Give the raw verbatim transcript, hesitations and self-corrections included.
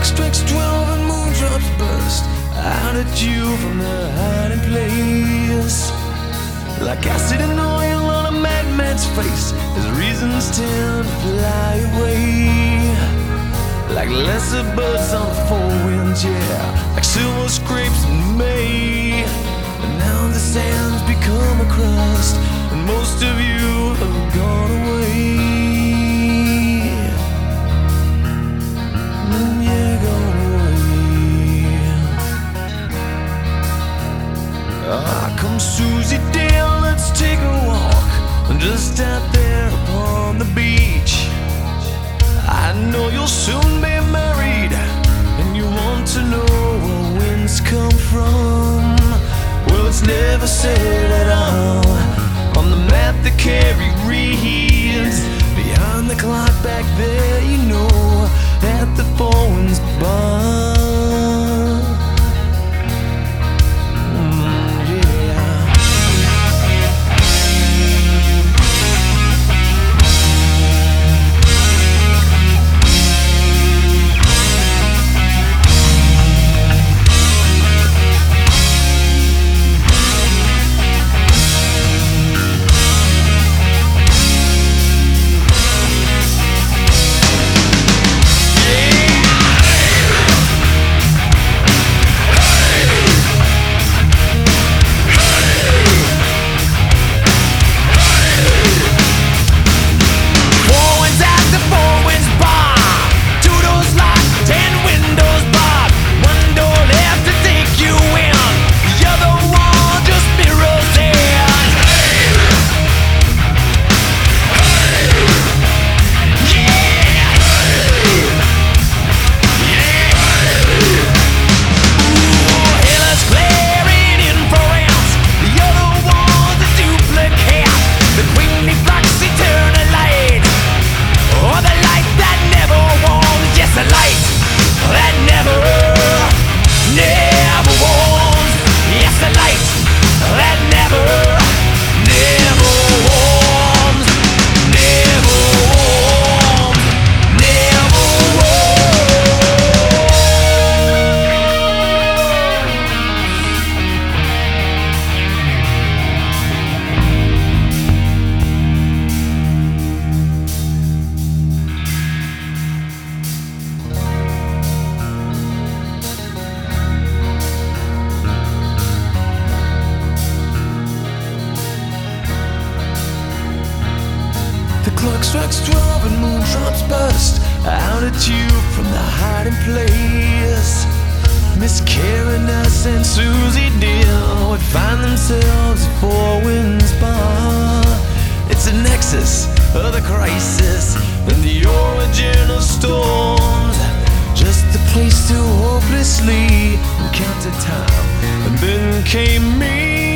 strikes twelve and moondrops burst out at you from their hiding place. Like acid and oil on a madman's face, his reasons tend to fly away. Like lesser birds on the four winds, yeah, like silver scrapes in May. And now the sand's become a crust, and most of you have gone away. Mm, yeah, gone away. Ah, come Susie Dale, let's take a walk, just out there upon the beach. I know you'll soon be married, and you want to know where winds come from. Well, it's never said at all on the map that Carrie reads. Behind the clock back there, you know, at the four winds bar. The clock strikes twelve and moondrops burst out at you from the hiding place. Miss Karen Ness and Susie Deal would find themselves at Four Winds Bar. It's a nexus of the crisis and the origin of storms. Just a place to hopelessly encounter time. And then came me.